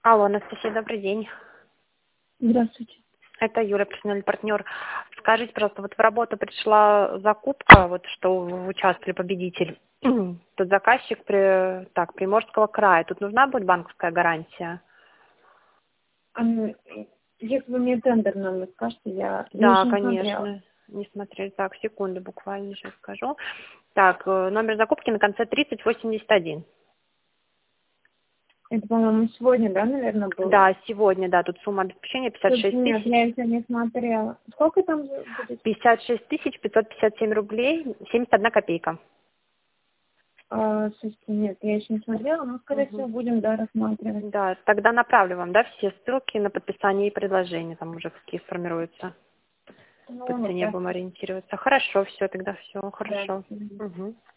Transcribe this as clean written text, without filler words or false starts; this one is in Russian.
Алло, Анастасия, добрый день. Здравствуйте. Это Юля, профессиональный партнер. Скажите, пожалуйста, вот в работу пришла закупка, вот что вы участвовали, победитель. Тут заказчик Приморского края. Тут нужна будет банковская гарантия? Ам, Если вы мне тендер номер скажете, я Да, еще не смотрела. конечно. Не смотрели. Так, секунду буквально сейчас скажу. Так, номер закупки на конце 3081. Это, по-моему, сегодня, да, наверное, было? Да, сегодня, да, тут сумма обеспечения 56 Нет, тысяч. я еще не смотрела. Сколько там будет? 56 тысяч 557 рублей, 71 копейка. Слушайте, нет, я еще не смотрела, но, скорее всего, Мгм. будем, да, рассматривать. Да, тогда направлю вам, да, все ссылки на подписание и предложения, там уже какие сформируются. По Ну, цене да, будем ориентироваться. Хорошо, все, тогда все, да. хорошо. Мгм.